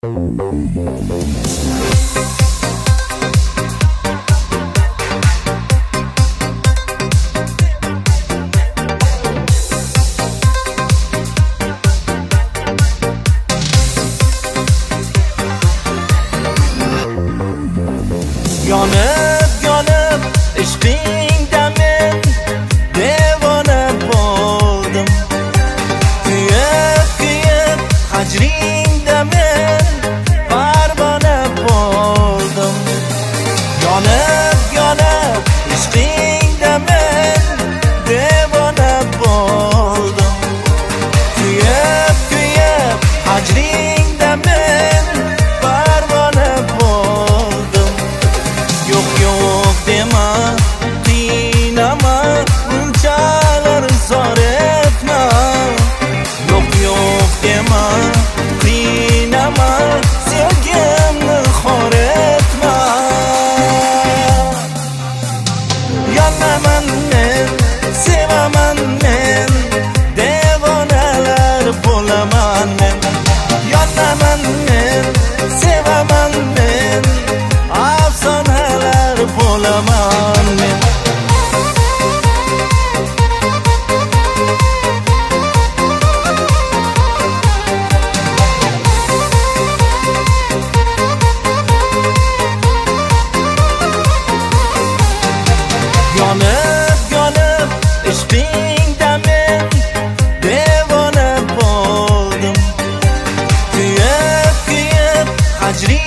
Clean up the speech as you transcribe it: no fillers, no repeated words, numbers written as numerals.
Yonib yonib ishqingda men devona bo'ldim. Kuyib kuyib hajringda men parvona bo'ldim. Yonib yonib ishqingda men devona bo'ldim. Kuyib kuyib hajringda men parvona bo'ldim. Yo'q yo'q dema, qiynama, bunchalar zor etma. Yo'q yo'q dema, qiynama, sevgimni xor etma. Yonaman men, sevaman men, devonalar bo'laman men. Yonaman men, sevaman men, afsonalar bo'laman men. Yonib yonib ishqingda men devona bo'ldim. Kuyib kuyib hajring